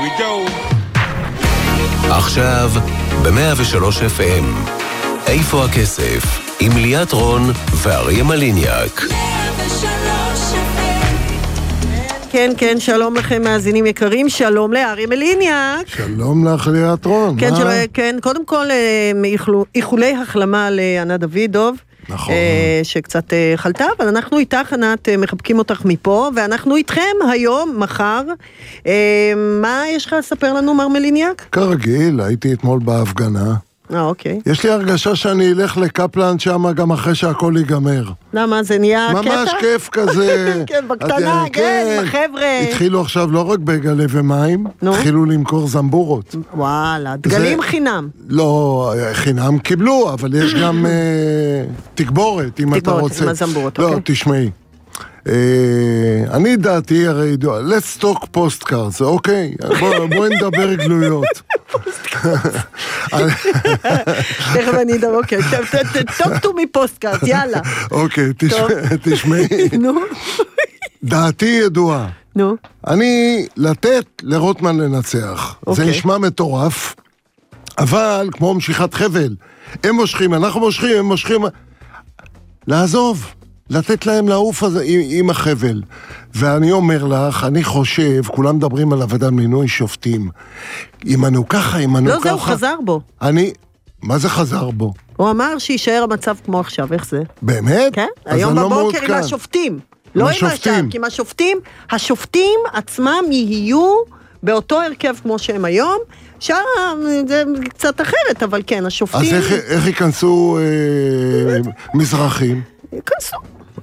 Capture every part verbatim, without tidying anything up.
we go. עכשיו ב-מאה ושלוש אף אם איפה הכסף? עם ליאת רון ואריה מליניאק. כן, כן, שלום לכם מאזינים יקרים, שלום לאריה מליניאק. שלום לך ליאת רון. כן, של, כן, קודם כל איחולי החלמה לענת דוידוב. נכון. שקצת חלטה, אבל אנחנו איתך, ענת, מחבקים אותך מפה, ואנחנו איתכם היום, מחר. מה יש לך לספר לנו, מר מליניאק? כרגיל, הייתי אתמול בהפגנה. אה, אוקיי. יש לי הרגשה שאני אלך לקפלן שם גם אחרי שהכל ייגמר. למה? זה נהיה קטע? ממש כיף כזה. כן, בקטנה, כן, בחבר'ה. התחילו עכשיו לא רק בגלי ומים, התחילו למכור זמבורות. וואלה, דגלים חינם. לא, חינם קיבלו, אבל יש גם תגבורת, אם אתה רוצה. תגבורת, עם הזמבורות, לא, אוקיי. תשמעי. אני דעתי הרי ידוע, let's talk postcards, אוקיי? בואי נדבר גלויות. תכף אני אדבר, אוקיי, talk to me postcards, יאללה. אוקיי, תשמעי. נו. דעתי ידועה. נו. אני לתת לרוטמן לנצח. זה נשמע מטורף, אבל כמו משיכת חבל. הם מושכים, אנחנו מושכים, הם מושכים. לעזוב. לתת להם לעוף הזה עם, עם החבל. ואני אומר לך, אני חושב, כולם מדברים על עבודה מינוי שופטים. ימנו ככה, ימנו לא, ככה. זה הוא חזר בו. אני, מה זה חזר בו? הוא אמר שישאר המצב כמו עכשיו, איך זה? באמת? כן, היום בבוקר עם השופטים. לא עם השופטים. כי עם השופטים, השופטים עצמם יהיו באותו הרכב כמו שהם היום, שם זה קצת אחרת, אבל כן, השופטים... אז איך, איך ייכנסו אה, מזרחים? ייכנסו.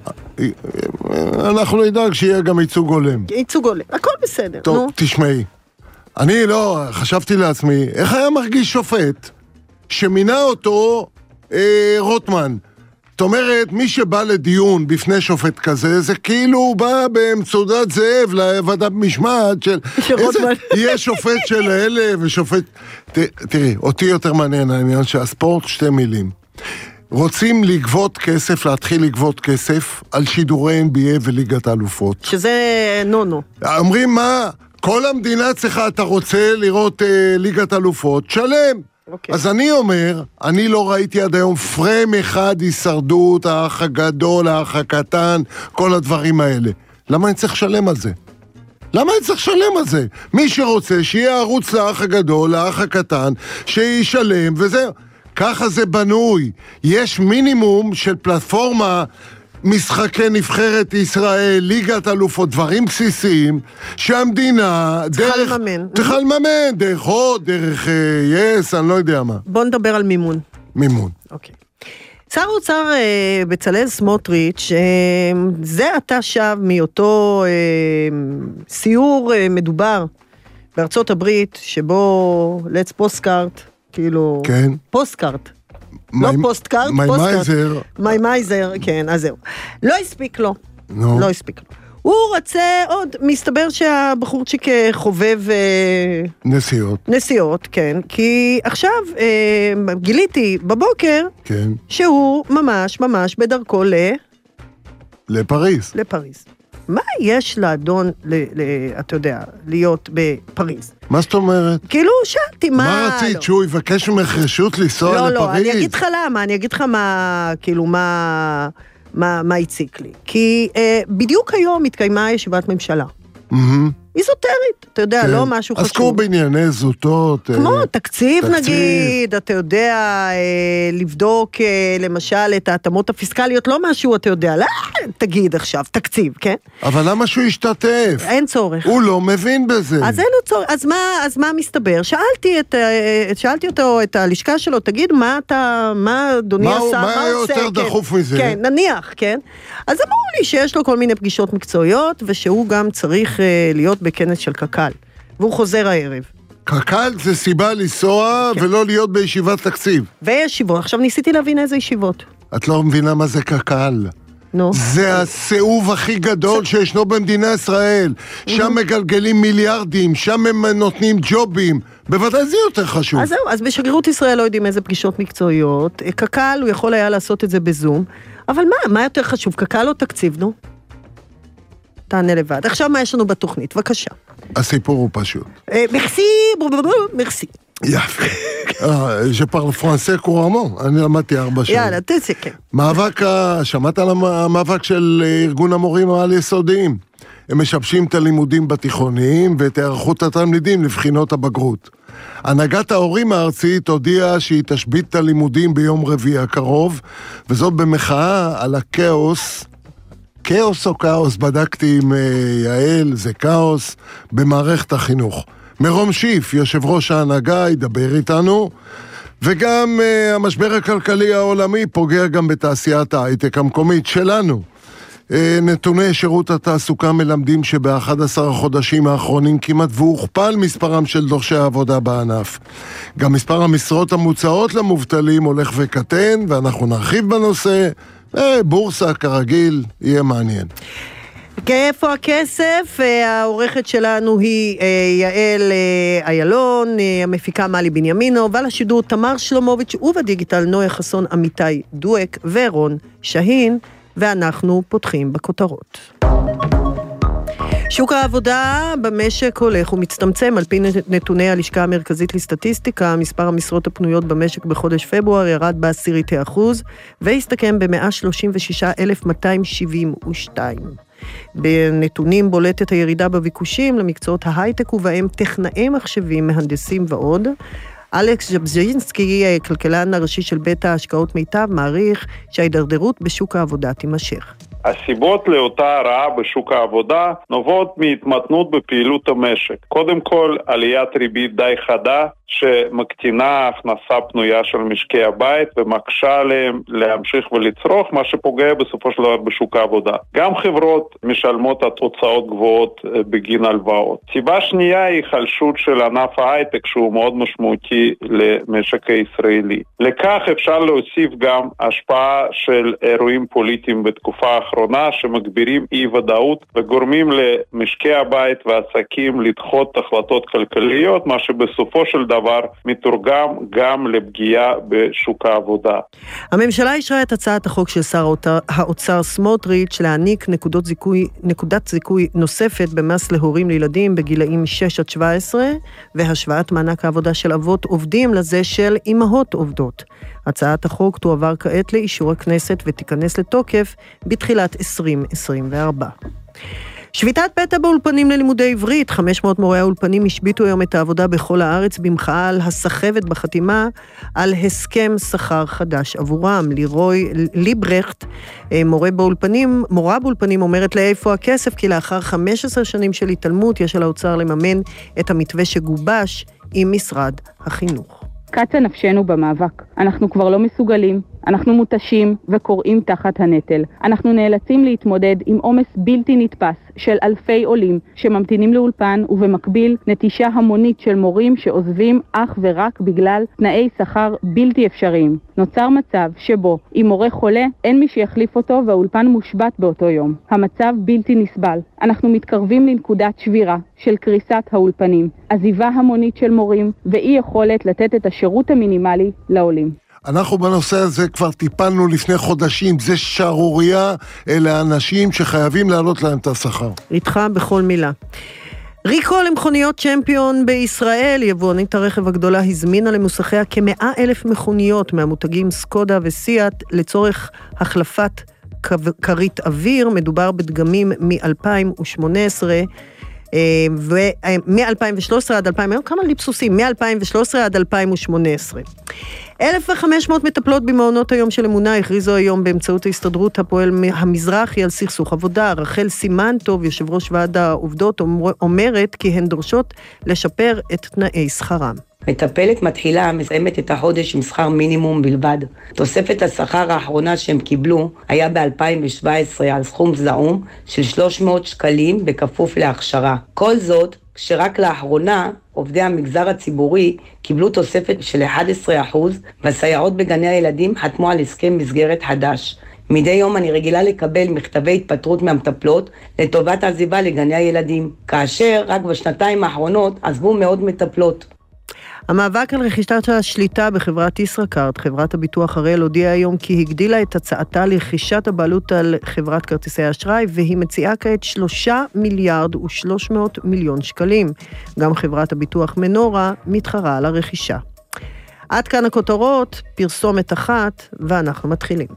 אנחנו נדאג שיהיה גם ייצוג הולם. ייצוג הולם, הכל בסדר. טוב, נו. תשמעי. אני לא, חשבתי לעצמי, איך היה מרגיש שופט שמינה אותו אה, רוטמן? זאת אומרת, מי שבא לדיון בפני שופט כזה, זה כאילו הוא בא באמצעות זאב לוועדה משמעת של... שרוטמן. יהיה שופט של אלה ושופט... ת, תראי, אותי יותר מעניין העניין שהספורט שתי מילים. רוצים לגבות כסף, להתחיל לגבות כסף על שידורי אן בי איי וליגת האלופות. שזה נו-נו. אומרים מה? כל המדינה צריכה, אתה רוצה לראות אה, ליגת אלופות, שלם. Okay. אז אני אומר, אני לא ראיתי עד היום פרם אחד הישרדות, האח הגדול, האח הקטן, כל הדברים האלה. למה אני צריך לשלם על זה? למה אני צריך לשלם על זה? מי שרוצה שיהיה ערוץ לאח הגדול, לאח הקטן, שישלם וזהו. ככה זה בנוי. יש מינימום של פלטפורמה, משחקי נבחרת ישראל, ליגת אלופות, דברים בסיסיים, שהמדינה צריכה לממן. צריכה לממן, דרך הוד, דרך יס, אני לא יודע מה. בוא נדבר על מימון. מימון. אוקיי. שר האוצר בצלאל סמוטריץ', זה עתה שב מאותו סיור מדובר בארצות הברית, שבו let's postcard, כאילו, כן. פוסטקארט. לא פוסטקארט, פוסטקארט. מיימייזר. מיימייזר, כן, אז זהו. לא הספיק לו. נו. לא הספיק לו. הוא רוצה עוד, מסתבר שהבחורצ'יק חובב... נסיעות. נסיעות, כן. כי עכשיו גיליתי בבוקר, כן. שהוא ממש ממש בדרכו ל... לפריז. לפריז. מה יש לאדון, ל, ל, אתה יודע, להיות בפריז? מה זאת אומרת? כאילו, שאלתי, מה... מה רצית, לא. שהוא יבקש ממך רשות לנסוע לא, לפריז? לא, אני אגיד לך למה, אני אגיד לך מה, כאילו, מה, מה, מה הציק לי. כי אה, בדיוק היום התקיימה ישיבת ממשלה. Mm-hmm. איזוטרית, אתה יודע, כן. לא משהו חשוב. עסקו בענייני זוטות. כמו אה, תקציב, תקציב נגיד, אתה יודע, אה, לבדוק אה, למשל את ההתאמות הפיסקליות, לא משהו, אתה יודע, לא, תגיד עכשיו, תקציב, כן? אבל למה שהוא ישתתף? אין צורך. הוא לא מבין בזה. אז אין לו צורך, אז מה, אז מה מסתבר? שאלתי את, שאלתי אותו, את הלשכה שלו, תגיד, מה אתה, מה אדוני מה, עשה, מה, מה יותר כן, דחוף מזה? כן, נניח, כן? אז אמרו לי שיש לו כל מיני פגישות מקצועיות, ושהוא גם צריך אה, להיות בכנס של קק"ל, והוא חוזר הערב. קק"ל זה סיבה לנסוע כן. ולא להיות בישיבת תקציב. וישיבות, עכשיו ניסיתי להבין איזה ישיבות. את לא מבינה מה זה קק"ל. נו. זה הסיאוב הכי גדול שישנו במדינה ישראל. שם מגלגלים מיליארדים, שם הם נותנים ג'ובים. בוודאי זה יותר חשוב. אז זהו, אז בשגרירות ישראל לא יודעים איזה פגישות מקצועיות. קק"ל הוא יכול היה לעשות את זה בזום. אבל מה, מה יותר חשוב? קק"ל או תקציב, נו? תענה לבד. עכשיו מה יש לנו בתוכנית? בבקשה. הסיפור הוא פשוט. מרסי, מרסי. יפה. Je parle français couramment, אני למדתי ארבע שנים. יאללה, תסכם. מאבק, שמעת על המאבק של ארגון המורים העל יסודיים? הם משבשים את הלימודים בתיכוניים ואת הערכות התלמידים לבחינות הבגרות. הנהגת ההורים הארצית הודיעה שהיא תשבית את הלימודים ביום רביעי הקרוב, וזאת במחאה על הכאוס, כאוס או כאוס, בדקתי עם יעל, זה כאוס, במערכת החינוך. מרום שיף, יושב ראש ההנהגה, ידבר איתנו, וגם uh, המשבר הכלכלי העולמי פוגע גם בתעשיית ההייטק המקומית שלנו. Uh, נתוני שירות התעסוקה מלמדים שב-אחד עשר החודשים האחרונים כמעט והוכפל מספרם של דורשי העבודה בענף. גם מספר המשרות המוצעות למובטלים הולך וקטן, ואנחנו נרחיב בנושא. Uh, בורסה כרגיל, יהיה מעניין. איפה הכסף? העורכת שלנו היא יעל איילון, המפיקה מלי בנימינו, ועל השידור תמר שלומוביץ' ובדיגיטל נויה חסון, אמיתי דואק ורון שהין, ואנחנו פותחים בכותרות. שוק העבודה במשק הולך ומצטמצם. על פי נתוני הלשכה המרכזית לסטטיסטיקה, מספר המשרות הפנויות במשק בחודש פברואר ירד בעשיריתי אחוז, והסתכם ב-מאה שלושים ושישה אלף מאתיים שבעים ושתיים. בנתונים בולטת הירידה בביקושים למקצועות ההייטק ובהם טכנאי מחשבים, מהנדסים ועוד. אלכס ז'בז'ינסקי, כלכלן הראשי של בית ההשקעות מיטב, מעריך שההידרדרות בשוק העבודה תימשך. הסיבות לאותה הרעה בשוק העבודה נובעות מהתמתנות בפעילות המשק. קודם כל, עליית ריבית די חדה שמקטינה ההכנסה פנויה של משקי הבית ומקשה עליהם להמשיך ולצרוך, מה שפוגע בסופו של דבר בשוק העבודה. גם חברות משלמות התוצאות גבוהות בגין הלוואות. סיבה שנייה היא חלשות של ענף ההייטק שהוא מאוד משמעותי למשק הישראלי. לכך אפשר להוסיף גם השפעה של אירועים פוליטיים בתקופה האחרונה שמגבירים אי ודאות וגורמים למשקי הבית והעסקים לדחות החלטות כלכליות, מה שבסופו של דבר דבר מתורגם גם לפגיעה בשוק העבודה. הממשלה אישרה את הצעת החוק של שר האוצר סמוטריץ' להעניק נקודות זיכוי, נקודת זיכוי נוספת במס להורים לילדים בגילאים שש עד שבע עשרה, והשוואת מענק העבודה של אבות עובדים לזה של אמהות עובדות. הצעת החוק תועבר כעת לאישור הכנסת ותיכנס לתוקף בתחילת עשרים עשרים וארבע. שביתת פתע באולפנים ללימודי עברית, חמש מאות מורי האולפנים השביתו היום את העבודה בכל הארץ במחאה על הסחבת בחתימה על הסכם שכר חדש עבורם. לירוי ליברכט, מורה באולפנים, מורה באולפנים, אומרת לאיפה הכסף, כי לאחר חמש עשרה שנים של התעלמות יש על האוצר לממן את המתווה שגובש עם משרד החינוך. קצה נפשנו במאבק. אנחנו כבר לא מסוגלים, אנחנו מותשים וקוראים תחת הנטל. אנחנו נאלצים להתמודד עם עומס בלתי נתפס של אלפי עולים שממתינים לאולפן, ובמקביל נטישה המונית של מורים שעוזבים אך ורק בגלל תנאי שכר בלתי אפשריים. נוצר מצב שבו אם מורה חולה אין מי שיחליף אותו והאולפן מושבת באותו יום. המצב בלתי נסבל. אנחנו מתקרבים לנקודת שבירה של קריסת האולפנים, עזיבה המונית של מורים ואי יכולת לתת את השירות המינימלי לעולים. אנחנו בנושא הזה כבר טיפלנו לפני חודשים, זה שערוריה, אלה אנשים שחייבים להעלות להם את השכר. איתך בכל מילה. ריקול למכוניות צ'מפיון בישראל, יבואנית הרכב הגדולה הזמינה למוסכיה כמאה אלף מכוניות מהמותגים סקודה וסיאט לצורך החלפת קרית אוויר. מדובר בדגמים מ-אלפיים ושמונה עשרה ומ-אלפיים ושלוש עשרה עד אלפיים, כמה ליפסוסים, מ-אלפיים ושלוש עשרה עד אלפיים ושמונה עשרה. אלף וחמש מאות מטפלות במעונות היום של אמונה הכריזו היום באמצעות ההסתדרות הפועל המזרחי על סכסוך עבודה. רחל סימנטוב, יושב ראש ועד העובדות, אומרת כי הן דורשות לשפר את תנאי שכרם. מטפלת מתחילה מסיימת את החודש עם שכר מינימום בלבד. תוספת השכר האחרונה שהם קיבלו היה ב-אלפיים שבע עשרה על סכום זעום של שלוש מאות שקלים בכפוף להכשרה. כל זאת כשרק לאחרונה עובדי המגזר הציבורי קיבלו תוספת של אחד עשר אחוז, והסייעות בגני הילדים חתמו על הסכם מסגרת חדש. מדי יום אני רגילה לקבל מכתבי התפטרות מהמטפלות לטובת עזיבה לגני הילדים, כאשר רק בשנתיים האחרונות עזבו מאוד מטפלות. המאבק על רכישת השליטה בחברת ישראכרט, חברת הביטוח הראל הודיעה היום כי הגדילה את הצעתה לרכישת הבעלות על חברת כרטיסי האשראי, והיא מציעה כעת שלושה מיליארד ושלוש מאות מיליון שקלים. גם חברת הביטוח מנורה מתחרה על הרכישה. עד כאן הכותרות, פרסומת אחת, ואנחנו מתחילים.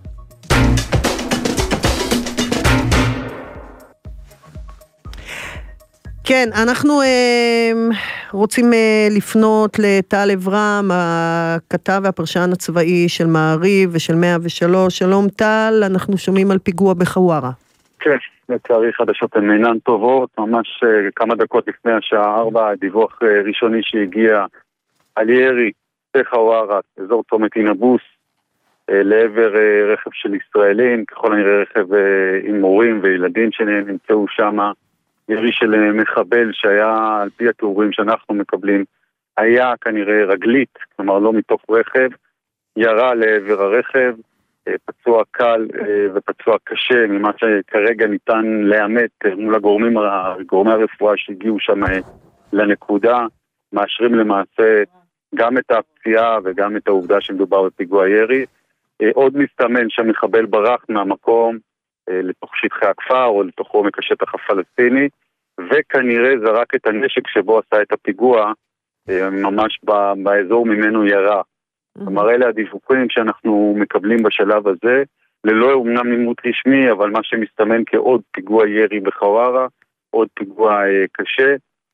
כן, אנחנו אה, רוצים אה, לפנות לטל אברהם, הכתב והפרשן הצבאי של מעריב ושל מאה ושלוש. שלום טל, אנחנו שומעים על פיגוע בחווארה. כן, לצערי חדשות הן אינן טובות, ממש אה, כמה דקות לפני השעה ארבע, דיווח אה, ראשוני שהגיע על ירי בחווארה, אזור צומת אינבוס, אה, לעבר אה, רכב של ישראלים, ככל הנראה רכב אה, עם מורים וילדים שנמצאו שם. ירי של מחבל שהיה, על פי התיאורים שאנחנו מקבלים, היה כנראה רגלית, כלומר לא מתוך רכב, ירה לעבר הרכב, פצוע קל ופצוע קשה, ממה שכרגע ניתן לאמת מול הגורמים, גורמי הרפואה שהגיעו שם לנקודה, מאשרים למעשה גם את הפציעה וגם את העובדה שמדובר בפיגוע ירי. עוד מסתמן שהמחבל ברח מהמקום, לתוך שטחי הכפר או לתוך עומק השטח הפלסטיני, וכנראה זרק את הנשק שבו עשה את הפיגוע ממש באזור ממנו ירה. כלומר, אלה הדיווחים שאנחנו מקבלים בשלב הזה, ללא אומנם נימות רשמי, אבל מה שמסתמן כעוד פיגוע ירי בחווארה, עוד פיגוע קשה,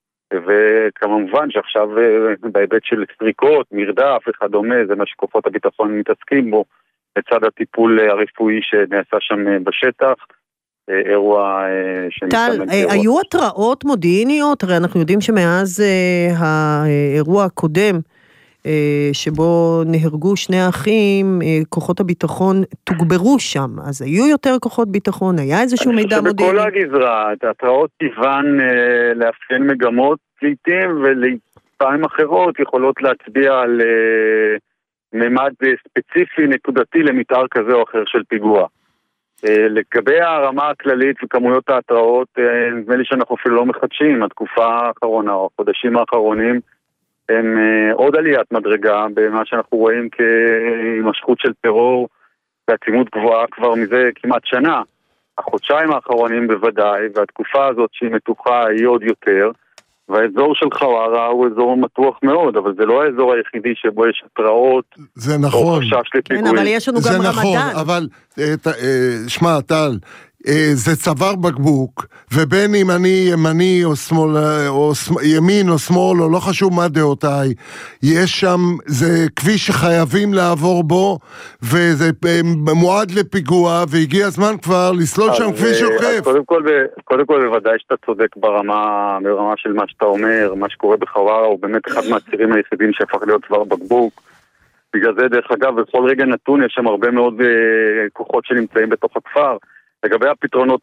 וכמובן שעכשיו בהיבט של סריקות, מרדף וכדומה, זה מה שכוחות הביטחון מתעסקים בו, לצד הטיפול הרפואי שנעשה שם בשטח, אירוע שמסתמן טל, היו התראות מודיעיניות? הרי אנחנו יודעים שמאז האירוע הקודם, שבו נהרגו שני אחים, כוחות הביטחון תוגברו שם, אז היו יותר כוחות ביטחון, היה איזשהו מידע מודיעיני? בכל הגזרה, התראות טבען לאפיין מגמות לעתים, ולפעמים אחרות יכולות להצביע על ממד ספציפי נקודתי למתאר כזה או אחר של פיגוע. לגבי הרמה הכללית וכמויות ההתראות, נדמה לי שאנחנו אפילו לא מחדשים, התקופה האחרונה או החודשים האחרונים הם עוד עליית מדרגה במה שאנחנו רואים כמשכות של טרור בעצימות גבוהה כבר מזה כמעט שנה. החודשיים האחרונים בוודאי, והתקופה הזאת שהיא מתוחה היא עוד יותר, והאזור של חווארה הוא אזור מתוח מאוד, אבל זה לא האזור היחידי שבו יש התראות. זה נכון. או חשש לפיגועים. כן, אבל יש לנו גם רמדאן. זה נכון, אבל, שמע, טל, זה צוואר בקבוק, ובין אם אני ימני או שמאל, או ימין או שמאל, או לא חשוב מה דעותיי, יש שם, זה כביש שחייבים לעבור בו, וזה מועד לפיגוע, והגיע הזמן כבר לסלול שם כביש עוקף. קודם כל, קודם כל, בוודאי שאתה צודק ברמה, ברמה של מה שאתה אומר, מה שקורה בחווארה, הוא באמת אחד מהצירים היחידים שהפך להיות צוואר בקבוק. בגלל זה, דרך אגב, בכל רגע נתון יש שם הרבה מאוד כוחות שנמצאים בתוך הכפר. לגבי הפתרונות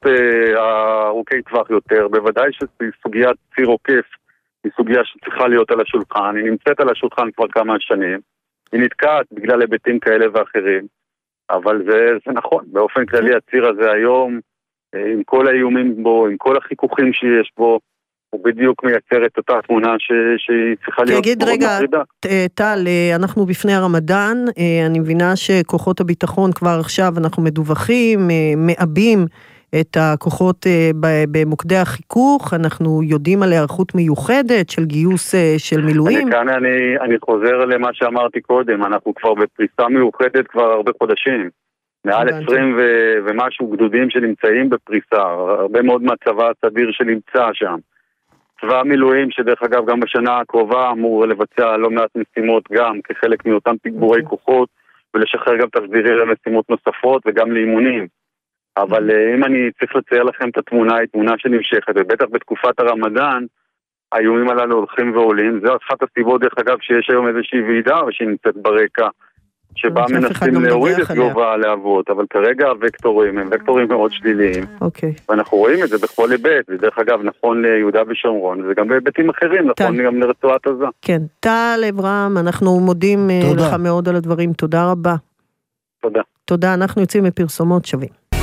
הארוכי טווח יותר, בוודאי שסוגיית ציר עוקף היא סוגיה שצריכה להיות על השולחן, היא נמצאת על השולחן כבר כמה שנים, היא נתקעת בגלל היבטים כאלה ואחרים, אבל זה, זה נכון, באופן כללי הציר הזה היום, עם כל האיומים בו, עם כל החיכוכים שיש בו, הוא בדיוק מייצר את אותה תמונה ש... שהיא צריכה להיות תגיד רגע, טל, אנחנו בפני הרמדאן, אני מבינה שכוחות הביטחון כבר עכשיו אנחנו מדווחים, מאבים את הכוחות במוקדי החיכוך, אנחנו יודעים על הערכות מיוחדת של גיוס של מילואים. אני, כאן אני, אני חוזר למה שאמרתי קודם, אנחנו כבר בפריסה מיוחדת כבר הרבה חודשים. מעל עשרים ו- ומשהו גדודים שנמצאים בפריסה, הרבה מאוד מהצבא הסדיר שנמצא שם. צבא המילואים שדרך אגב גם בשנה הקרובה אמור לבצע לא מעט משימות גם כחלק מאותם תגבורי כוחות ולשחרר גם תחזירי למשימות נוספות וגם לאימונים. אבל אם אני צריך לצייר לכם את התמונה, היא תמונה שנמשכת, ובטח בתקופת הרמדאן האיומים הללו הולכים ועולים. זה אחת הסיבות דרך אגב שיש היום איזושהי ועידה שנמצאת ברקע שבה מנסים להוריד את גובה הלהבות, אבל כרגע הוקטורים הם וקטורים מאוד שליליים, ואנחנו רואים את זה בכל היבט, ודרך אגב נכון ליהודה ושומרון, וגם בהיבטים אחרים, נכון גם לרצועת עזה. כן, טל אברהם, אנחנו מודים לך מאוד על הדברים, תודה רבה. תודה. תודה, אנחנו יוצאים מפרסומות שווים.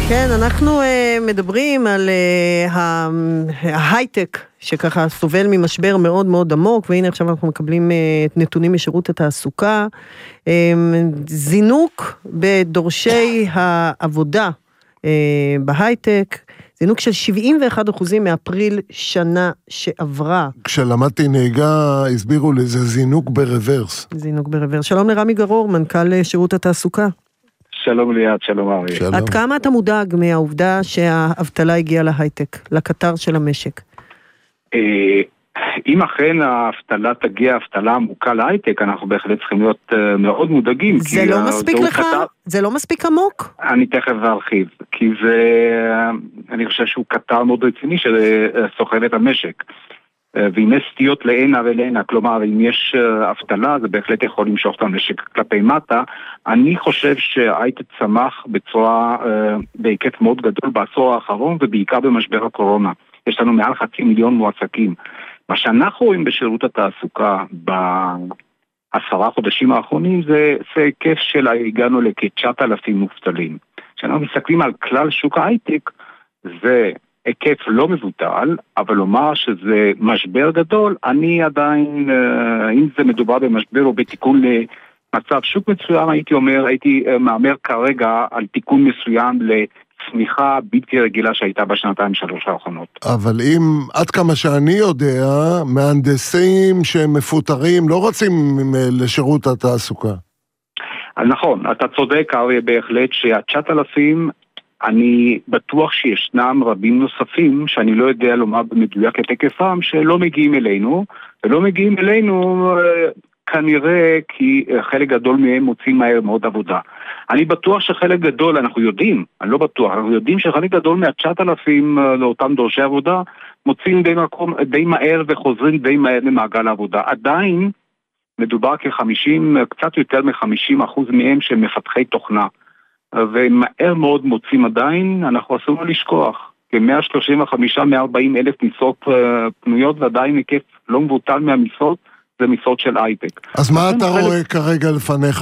כן, אנחנו uh, מדברים על uh, ההייטק, שככה סובל ממשבר מאוד מאוד עמוק, והנה עכשיו אנחנו מקבלים uh, נתונים משירות התעסוקה, um, זינוק בדורשי העבודה uh, בהייטק, זינוק של שבעים ואחד אחוזים מאפריל שנה שעברה. כשלמדתי נהיגה, הסבירו לי, זה זינוק ברוורס. זינוק ברוורס. שלום לרמי גרור, מנכ"ל שירות התעסוקה. שלום ליד, שלום ארי. עד כמה אתה מודאג מהעובדה שהאבטלה הגיעה להייטק, לקטר של המשק? אם אכן האבטלה תגיע, האבטלה עמוקה להייטק, אנחנו בהחלט צריכים להיות מאוד מודאגים. זה לא מספיק לך? זה לא מספיק עמוק? אני תכף ארחיב, כי זה, אני חושב שהוא קטר מאוד רציני שסוחב את המשק. ואם יש סטיות לעינה ולעינה, כלומר אם יש אבטלה זה בהחלט יכול למשוך את המשק כלפי מטה. אני חושב שהייטק צמח בצורה, בהיקף מאוד גדול בעשור האחרון ובעיקר במשבר הקורונה. יש לנו מעל חצי מיליון מועסקים. מה שאנחנו רואים בשירות התעסוקה בעשרה חודשים האחרונים זה, זה היקף של הגענו לכ-תשעת אלפים מובטלים. כשאנחנו מסתכלים על כלל שוק ההייטק זה היקף לא מבוטל, אבל לומר שזה משבר גדול, אני עדיין, אם זה מדובר במשבר או בתיקון למצב שוק מסוים, הייתי אומר, הייתי מאמר כרגע על תיקון מסוים לצמיחה בלתי רגילה שהייתה בשנתיים שלוש האחרונות. אבל אם, עד כמה שאני יודע, מהנדסים שמפוטרים לא רוצים לשירות התעסוקה. אז נכון, אתה צודק, אריה, בהחלט שה-תשעת אלפים אני בטוח שישנם רבים נוספים שאני לא יודע לומר במדויק את היקפם שלא מגיעים אלינו, ולא מגיעים אלינו כנראה כי חלק גדול מהם מוצאים מהר מאוד עבודה. אני בטוח שחלק גדול, אנחנו יודעים, אני לא בטוח, אנחנו יודעים שחלק גדול מה-תשעת אלפים לאותם דורשי עבודה מוצאים די, מקום, די מהר וחוזרים די מהר למעגל העבודה. עדיין מדובר כ-חמישים, קצת יותר מ-חמישים אחוז מהם שהם מפתחי תוכנה. ומהר מאוד מוצאים עדיין, אנחנו אסור לשכוח, כ-מאה שלושים וחמש עד מאה וארבעים אלף משרות פנויות, ועדיין היקף לא מבוטל מהמשרות, זה משרות של הייטק. אז מה אתה רואה כרגע לפניך?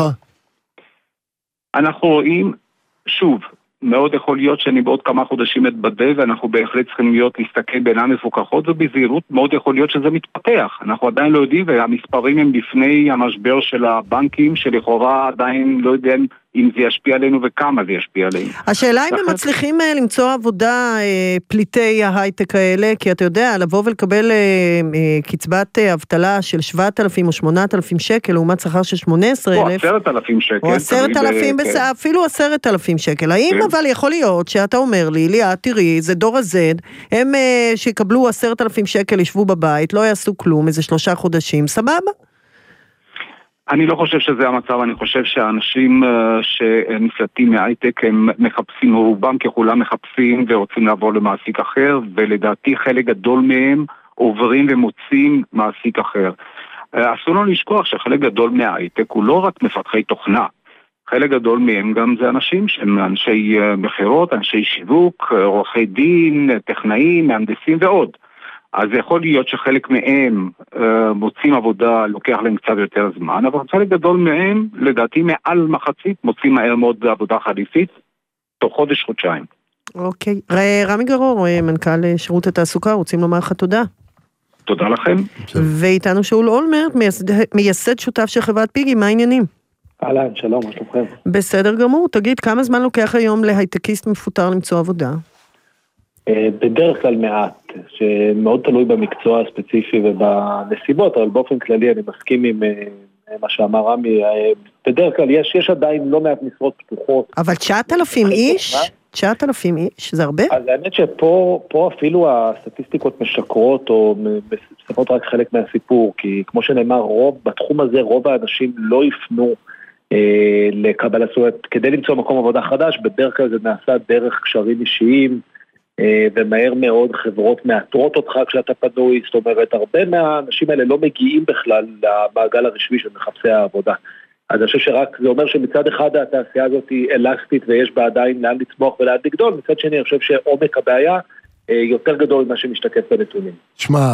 אנחנו רואים, שוב, מאוד יכול להיות שאני בעוד כמה חודשים אתבדה, ואנחנו בהחלט צריכים להיות להסתכל בעיניים מפוקחות, ובזהירות מאוד יכול להיות שזה מתפתח. אנחנו עדיין לא יודעים, והמספרים הם בפני המשבר של הבנקים, שלכאורה עדיין לא יודעים אם זה ישפיע עלינו וכמה זה ישפיע עלינו. השאלה אם הם מצליחים למצוא עבודה פליטי ההייטק האלה, כי אתה יודע, לבוא ולקבל קצבת אבטלה של שבעת אלפים או שמונת אלפים שקל, לעומת שכר של שמונה עשרה אלף. או עשרת אלפים שקל. או עשרת אלפים, אפילו עשרת אלפים שקל. האם אבל יכול להיות שאתה אומר לי, ליאת, תראי, זה דור הזד, הם שיקבלו עשרת אלפים שקל, ישבו בבית, לא יעשו כלום, איזה שלושה חודשים, סבבה? אני לא חושב שזה המצב, אני חושב שהאנשים שנפלטים מהייטק הם מחפשים, רובם ככולם מחפשים ורוצים לעבור למעסיק אחר, ולדעתי חלק גדול מהם עוברים ומוצאים מעסיק אחר. אסור לא לשכוח שחלק גדול מההייטק הוא לא רק מפתחי תוכנה, חלק גדול מהם גם זה אנשים שהם אנשי מחירות, אנשי שיווק, עורכי דין, טכנאים, מהנדסים ועוד. אז יכול להיות שחלק מהם אה, מוצאים עבודה, לוקח להם קצת יותר זמן, אבל חלק גדול מהם, לדעתי מעל מחצית, מוצאים מהר מאוד עבודה חליפית, תוך חודש, חודשיים. אוקיי. רמי גרור, מנכ"ל שירות התעסוקה, רוצים לומר לך תודה. תודה לכם. ואיתנו שאול אולמרט, מייסד, מייסד שותף של חברת פיגי, מה העניינים? אהלן, שלום, מה שלומכם? בסדר גמור, תגיד, כמה זמן לוקח היום להייטקיסט מפוטר למצוא עבודה? בדרך כלל מעט, שמאוד תלוי במקצוע הספציפי ובנסיבות, אבל באופן כללי אני מסכים עם מה שאמר רמי, בדרך כלל יש, יש עדיין לא מעט משרות פתוחות. אבל תשעת אלפים איש? תשעת אלפים איש? זה הרבה? אז האמת שפה פה אפילו הסטטיסטיקות משקרות או מספרות רק חלק מהסיפור, כי כמו שנאמר, רוב, בתחום הזה רוב האנשים לא יפנו אה, לקבלת, כדי למצוא מקום עבודה חדש, בדרך כלל זה נעשה דרך קשרים אישיים, ומהר מאוד חברות מאתרות אותך כשאתה פנוי, זאת אומרת, הרבה מהאנשים האלה לא מגיעים בכלל למעגל הרשמי של מחפשי העבודה. אז אני חושב שרק זה אומר שמצד אחד התעשייה הזאת היא אלסטית ויש בה עדיין לאן לצמוח ולאן לגדול, מצד שני אני חושב שעומק הבעיה יותר גדול ממה שמשתקף בנתונים. תשמע,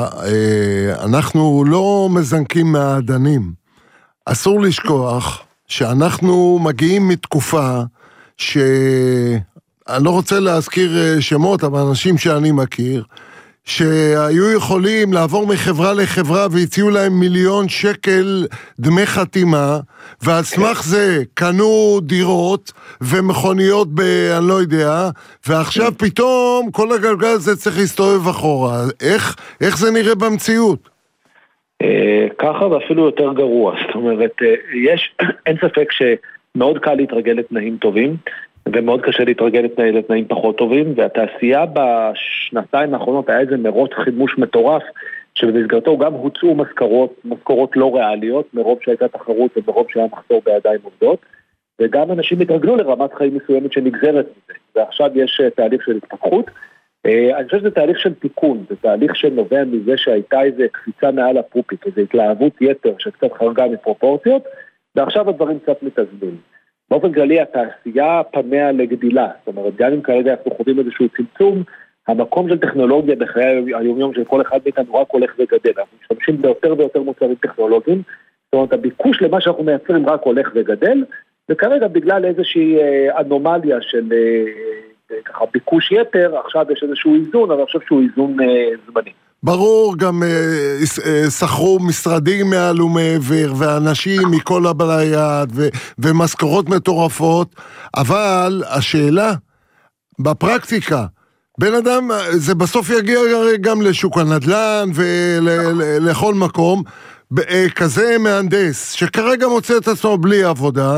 אנחנו לא מזנקים מהעדנים. אסור לשכוח שאנחנו מגיעים מתקופה ש... אני לא רוצה להזכיר שמות, אבל אנשים שאני מכיר, שהיו יכולים לעבור מחברה לחברה והציעו להם מיליון שקל דמי חתימה, ועל סמך זה קנו דירות ומכוניות ב... אני לא יודע, ועכשיו פתאום כל הגלגל הזה צריך להסתובב אחורה. איך, איך זה נראה במציאות? ככה ואפילו יותר גרוע. זאת אומרת, יש, אין ספק שמאוד קל להתרגל לתנאים טובים, ומאוד קשה להתרגל לתנאים פחות טובים, והתעשייה בשנתיים האחרונות היה איזה מרוץ חימוש מטורף, שבמסגרתו גם הוצאו משכורות, משכורות לא ריאליות, מרוב שהייתה תחרות ומרוב שהיה מחסור בידיים עובדות, וגם אנשים התרגלו לרמת חיים מסוימת שנגזרת מזה, ועכשיו יש תהליך של התפתחות. אני חושב שזה תהליך של תיקון, זה תהליך שנובע מזה שהייתה איזה קפיצה מעל הפופית, איזו התלהבות יתר שקצת חרגה מפרופורציות, ועכשיו הדברים קצת מתאזנים. באופן כללי התעשייה פניה לגדילה, זאת אומרת, גם אם כרגע אנחנו חווים איזשהו צמצום, המקום של טכנולוגיה בחיי היומיום של כל אחד מאיתנו רק הולך וגדל, אנחנו משתמשים ביותר ויותר מוצרים טכנולוגיים, זאת אומרת, הביקוש למה שאנחנו מייצרים רק הולך וגדל, וכרגע בגלל איזושהי אנומליה של ככה ביקוש יתר, עכשיו יש איזשהו איזון, אבל אני חושב שהוא איזון זמני. ברור, גם שכרו משרדים מעל ומעבר, ואנשים מכל הבעיית, ומשכורות מטורפות, אבל השאלה, בפרקטיקה, בן אדם, זה בסוף יגיע גם לשוק הנדל"ן, ולכל מקום, כזה מהנדס, שכרגע מוצא את עצמו בלי עבודה,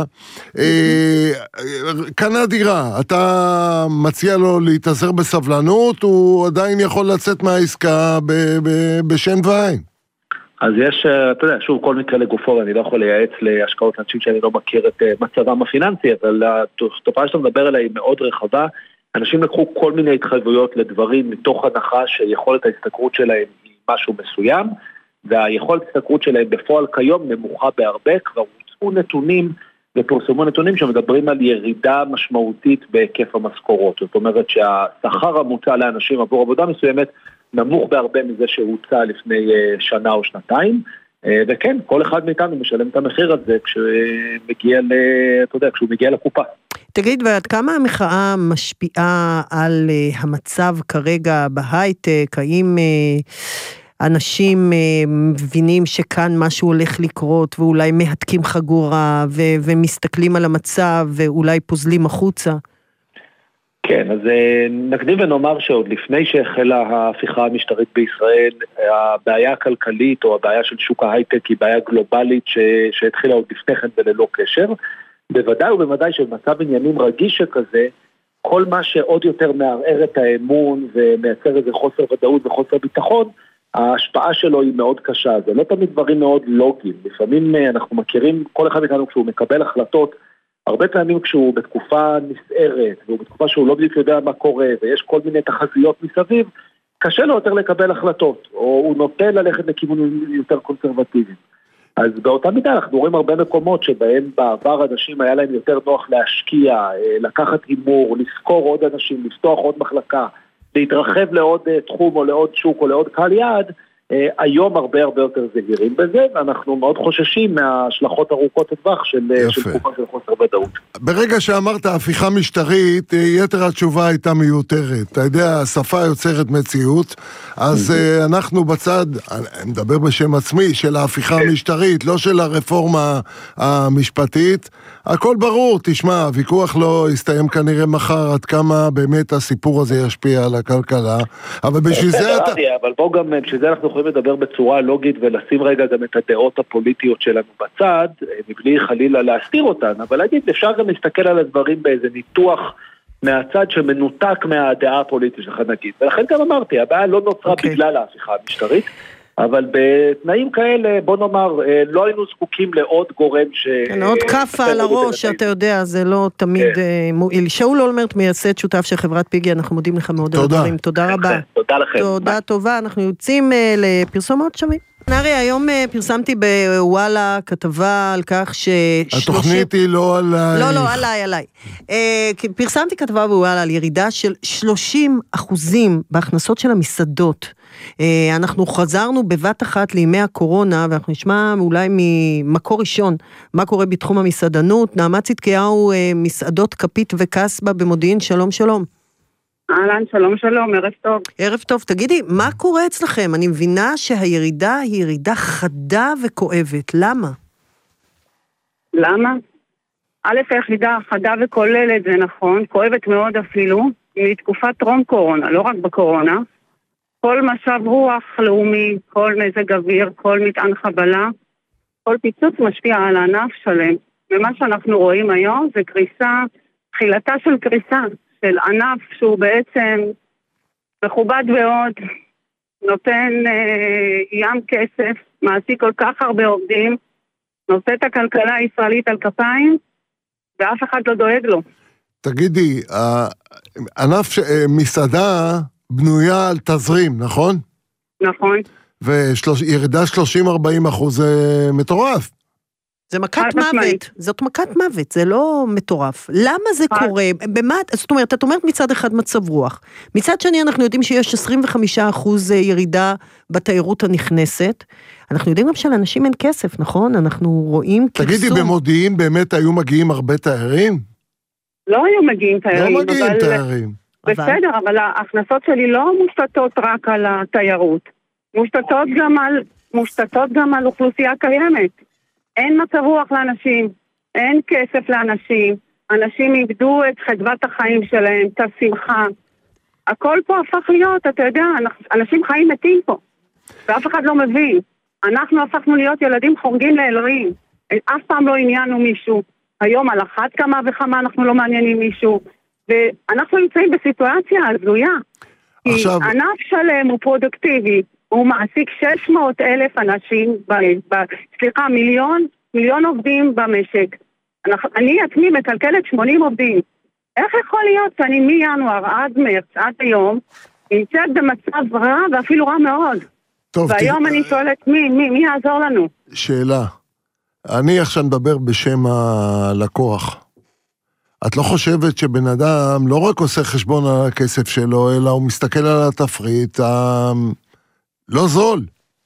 קנה דירה, אתה מציע לו להתאזר בסבלנות, הוא עדיין יכול לצאת מהעסקה בשן ועין. אז יש, אתה יודע, שוב, כל מקרה לגופו, אני לא יכול לייעץ להשקעות אנשים שאני לא מכיר את מצבם הפיננסי, אבל התופעה שאתה מדבר עליה היא מאוד רחבה, אנשים לקחו כל מיני התחייבויות לדברים מתוך הנחה שיכולת ההסתכרות שלהם היא משהו מסוים, והיכולת ההסתכרות שלהם בפועל כיום נמוכה בהרבה, כבר הוצאו נתונים ופורסמו נתונים שמדברים על ירידה משמעותית בהיקף המשכורות. זאת אומרת שהשכר המוצע לאנשים עבור עבודה מסוימת נמוך בהרבה מזה שהוצע לפני שנה או שנתיים, וכן, כל אחד מאיתנו משלם את המחיר הזה כשמגיע, אתה יודע, כשהוא מגיע לקופה. תגיד, ועד כמה המחאה משפיעה על המצב כרגע בהייטק? האם אנשים מבינים שכאן משהו הולך לקרות, ואולי מהתקים חגורה, ו- ומסתכלים על המצב, ואולי פוזלים החוצה? כן, אז נקדים ונאמר שעוד לפני שהחלה ההפיכה המשטרית בישראל, הבעיה הכלכלית או הבעיה של שוק ההייטק היא בעיה גלובלית ש- שהתחילה עוד לפני כן וללא קשר. בוודאי ובוודאי שבמצב עניינים רגיש שכזה, כל מה שעוד יותר מערער את האמון ומייצר איזה חוסר ודאות וחוסר ביטחון, ההשפעה שלו היא מאוד קשה. זה לא תמיד דברים מאוד לוגיים. לפעמים אנחנו מכירים, כל אחד מאיתנו כשהוא מקבל החלטות, הרבה פעמים כשהוא בתקופה נסערת, והוא בתקופה שהוא לא בדיוק יודע מה קורה, ויש כל מיני תחזיות מסביב, קשה לו יותר לקבל החלטות, או הוא נוטה ללכת לכיוונים יותר קונסרבטיביים. אז באותה מידה אנחנו רואים הרבה מקומות שבהם בעבר אנשים היה להם יותר נוח להשקיע, לקחת הימור, לזכור עוד אנשים, לפתוח עוד מחלקה, להתרחב לעוד תחום או לעוד שוק או לעוד קהל יעד, היום הרבה הרבה יותר זהירים בזה, ואנחנו מאוד חוששים מההשלכות ארוכות הטווח של תקופה של חוסר ודאות. ברגע שאמרת הפיכה משטרית, יתר התשובה הייתה מיותרת. אתה יודע, השפה יוצרת מציאות, אז אנחנו בצד, אני מדבר בשם עצמי, של ההפיכה המשטרית, לא של הרפורמה המשפטית. הכל ברור, תשמע, הוויכוח לא יסתיים כנראה מחר, עד כמה באמת הסיפור הזה ישפיע על הכלכלה, אבל בשביל זה אתה... אבל בוא גם, בשביל זה אנחנו יכולים לדבר בצורה לוגית ולשים רגע גם את הדעות הפוליטיות שלנו בצד, מבלי חלילה להסתיר אותן, אבל להגיד, אפשר גם להסתכל על הדברים באיזה ניתוח מהצד שמנותק מהדעה הפוליטית שלך נגיד, ולכן גם אמרתי, הבעיה לא נוצרה okay. בגלל ההפיכה המשטרית, אבל בתנאים כאלה, בוא נאמר, לא היינו זקוקים לעוד גורם ש... כן, עוד קפה על הראש, שאתה יודע, זה לא תמיד מועיל. שאול אולמרט, מייסד שותף של חברת פיגי, אנחנו מודים לך מאוד על הדברים. תודה רבה. תודה לכם. תודה טובה, אנחנו יוצאים לפרסומות שומעים. נרי, היום פרסמתי בוואלה כתבה על כך ש... התוכנית היא לא עליי. לא, לא, עליי, עליי. פרסמתי כתבה בוואלה על ירידה של שלושים אחוזים בהכנסות של המסעדות אנחנו חזרנו בבת אחת לימי הקורונה, ואנחנו נשמע אולי ממקור ראשון, מה קורה בתחום המסעדנות. נעמה צדקיהו, מסעדות כפית וקסבה במודיעין, שלום שלום. אהלן, שלום שלום, ערב טוב. ערב טוב, תגידי, מה קורה אצלכם? אני מבינה שהירידה היא ירידה חדה וכואבת, למה? למה? א', היחידה חדה וכוללת, זה נכון, כואבת מאוד אפילו, מתקופת טרום קורונה, לא רק בקורונה. כל משב רוח לאומי, כל מזג אוויר, כל מטען חבלה, כל פיצוץ משפיע על הענף שלם. ומה שאנחנו רואים היום זה קריסה, תחילתה של קריסה, של ענף שהוא בעצם מכובד מאוד, נותן אה, ים כסף, מעסיק כל כך הרבה עובדים, נושא את הכלכלה הישראלית על כפיים, ואף אחד לא דואג לו. תגידי, ענף מסעדה בנויה על תזרים, נכון? נכון. וירידה שלושים ארבעים אחוז זה מטורף. זה מכת מוות, זאת מכת מוות, זה לא מטורף. למה זה קורה? במה, זאת אומרת, את אומרת מצד אחד מצב רוח. מצד שני אנחנו יודעים שיש עשרים וחמישה אחוז ירידה בתיירות הנכנסת. אנחנו יודעים גם שלאנשים אין כסף, נכון? אנחנו רואים כרסום. תגידי, במודיעין באמת היו מגיעים הרבה תיירים? לא היו מגיעים תיירים. לא מגיעים אבל... תיירים. בסדר, אבל ההכנסות שלי לא מושתתות רק על התיירות. מושתתות גם על, מושתתות גם על אוכלוסייה קיימת. אין מצב רוח לאנשים, אין כסף לאנשים, אנשים איבדו את חדוות החיים שלהם, את השמחה. הכל פה הפך להיות, אתה יודע, אנשים חיים מתים פה, ואף אחד לא מבין. אנחנו הפכנו להיות ילדים חורגים לאלוהים, אף פעם לא עניינו מישהו. היום על אחת כמה וכמה אנחנו לא מעניינים מישהו, ואנחנו נמצאים בסיטואציה הזויה. עכשיו... כי ענף שלם הוא פרודוקטיבי, הוא מעסיק שש מאות אלף אנשים, ב, ב, סליחה, מיליון, מיליון עובדים במשק. אנחנו, אני עצמי מקלקלת שמונים עובדים. איך יכול להיות שאני מינואר עד מרץ, עד היום, נמצאת במצב רע ואפילו רע מאוד? טוב, והיום ת... אני שואלת מי, מי, מי יעזור לנו? שאלה. אני עכשיו מדבר בשם הלקוח. את לא חושבת שבן אדם לא רק עושה חשבון על הכסף שלו, אלא הוא מסתכל על התפריט, ה... לא זול.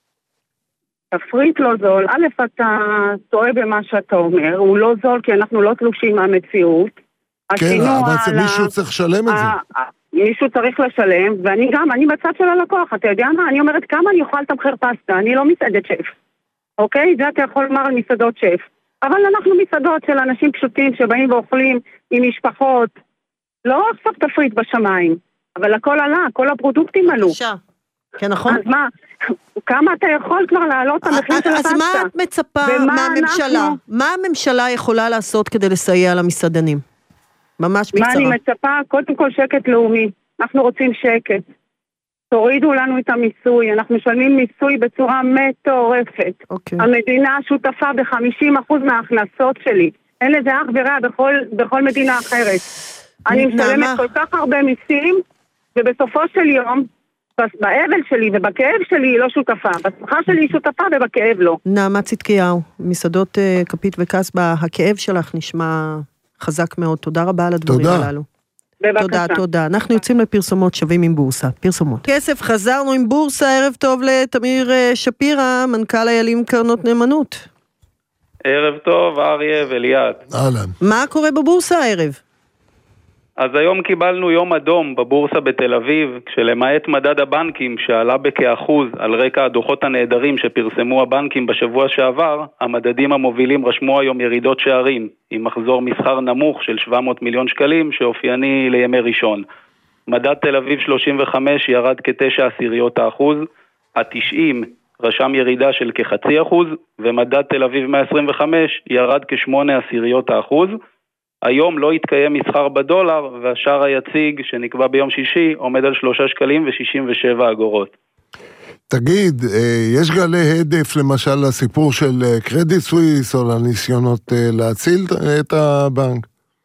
תפריט לא זול. א', אתה טועה במה שאתה אומר, הוא לא זול כי אנחנו לא תלושים מהמציאות. כן, אבל זה מישהו צריך לשלם את זה. מישהו צריך לשלם, ואני גם, אני בצד של הלקוח, אתה יודע מה? אני אומרת כמה אני אוכל תמחר פסטה, אני לא מסעדת שף. אוקיי? זה אתה יכול לומר על מסעדות שף. אבל אנחנו מסעדות של אנשים פשוטים שבאים ואוכלים עם משפחות. לא עכשיו תפריט בשמיים, אבל הכל עלה, כל הפרודוקטים עלו. בבקשה. כן, נכון. אז מה, כמה אתה יכול כבר להעלות את המחיר של הפסטה? אז מה את מצפה מהממשלה? מה הממשלה יכולה לעשות כדי לסייע למסעדנים? ממש בקצרה. מה אני מצפה? קודם כל שקט לאומי. אנחנו רוצים שקט. תורידו לנו את המיסוי. אנחנו משלמים מיסוי בצורה מטורפת. אוקיי. המדינה שותפה ב-חמישים אחוז מההכנסות שלי. אין לזה אח ורע בכל, בכל מדינה אחרת. אני משלמת כל כך הרבה מיסים, ובסופו של יום, באבל שלי ובכאב שלי היא לא שותפה. בשמחה שלי היא שותפה ובכאב לא. נעמה צדקיהו, מסעדות כפית וקסבה, הכאב שלך נשמע חזק מאוד. תודה רבה על הדברים תודה. הללו. בבקשה. תודה, תודה. אנחנו יוצאים לפרסומות שווים עם בורסה. פרסומות. כסף, חזרנו עם בורסה. ערב טוב לתמיר שפירא, מנכ"ל איילים קרנות נאמנות. ערב טוב, אריה וליאת. אהלן. מה קורה בבורסה הערב? אז היום קיבלנו יום אדום בבורסה בתל אביב, כשלמעט מדד הבנקים שעלה בכאחוז על רקע הדוחות הנהדרים שפרסמו הבנקים בשבוע שעבר, המדדים המובילים רשמו היום ירידות שערים, עם מחזור מסחר נמוך של שבע מאות מיליון שקלים שאופייני לימי ראשון. מדד תל אביב שלושים וחמש ירד כתשע עשיריות האחוז, ה-תשעים רשם ירידה של כחצי אחוז, ומדד תל אביב מאה עשרים וחמש ירד כשמונה עשיריות האחוז. היום לא יתקיים מסחר בדולר, והשער היציג שנקבע ביום שישי עומד על שלושה שקלים ושישים ושבע אגורות. תגיד, יש גלי הדף למשל לסיפור של קרדיט סוויס או לניסיונות להציל את הבנק?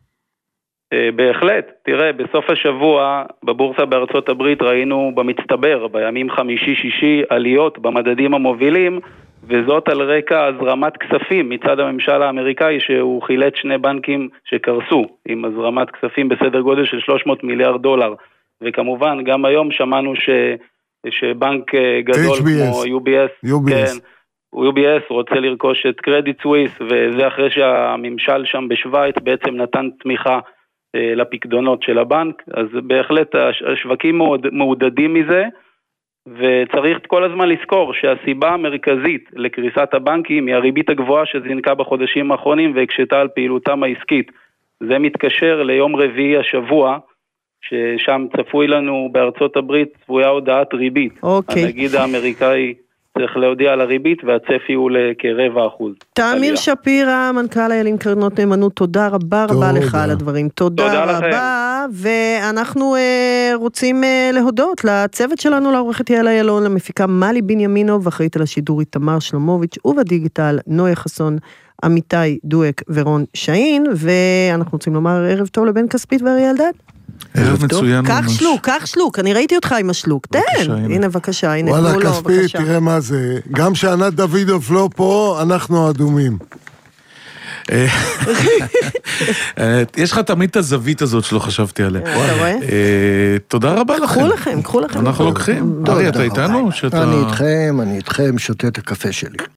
בהחלט. תראה, בסוף השבוע בבורסה בארצות הברית ראינו במצטבר, בימים חמישי-שישי, עליות במדדים המובילים, וזאת על רקע הזרמת כספים מצד הממשל האמריקאי שהוא חילט שני בנקים שקרסו עם הזרמת כספים בסדר גודל של שלוש מאות מיליארד דולר. וכמובן גם היום שמענו שבנק גדול כמו יו בי אס, כן, יו בי אס רוצה לרכוש את קרדיט סוויס, וזה אחרי שהממשל שם בשוויץ בעצם נתן תמיכה לפקדונות של הבנק, אז בהחלט השווקים מעודדים מזה, וצריך כל הזמן לזכור שהסיבה המרכזית לקריסת הבנקים היא הריבית הגבוהה שזינקה בחודשים האחרונים והקשתה על פעילותם העסקית. זה מתקשר ליום רביעי השבוע, ששם צפוי לנו בארצות הברית צפויה הודעת ריבית. אוקיי. הנגיד האמריקאי צריך להודיע על הריבית, והצפי הוא לכרבע אחוז. תאמיר שפירא, מנכ"ל איילים קרנות נאמנות, תודה רבה רבה לך על הדברים. תודה רבה, ואנחנו רוצים להודות לצוות שלנו, לעורכת יעל איילון, למפיקה מלי בנימינו, ואחראית על השידור תמר שלומוביץ', ובדיגיטל נוי חסון, עמיתי דואק ורון שאין, ואנחנו רוצים לומר ערב טוב לבן כספית ואריה אלדד. ערב מצוין. קח שלוק, קח שלוק, אני ראיתי אותך עם השלוק, תן, הנה בבקשה, הנה וואלה כספית, תראה מה זה, גם שענת דוידוב לא פה, אנחנו אדומים. יש לך תמיד את הזווית הזאת שלא חשבתי עליה. תודה רבה לכם. קחו לכם, קחו לכם. אנחנו לוקחים. אריה, אתה איתנו? אני איתכם, אני איתכם, שותה את הקפה שלי.